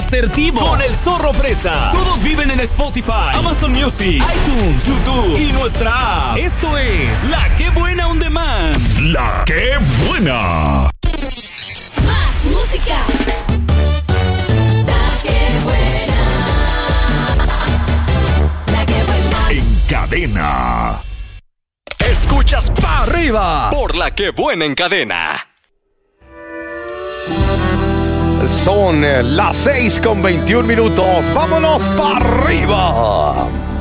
asertivo con el Zorro Presa. Todos viven en Spotify, Amazon Music, iTunes, YouTube y nuestra app. Esto es La Que Buena On Demand. La Que Buena. Más música. La Que Buena. La Que Buena. En cadena. Escuchas pa' arriba Por La Que Buena en cadena. Son las 6:21. ¡Vámonos para arriba!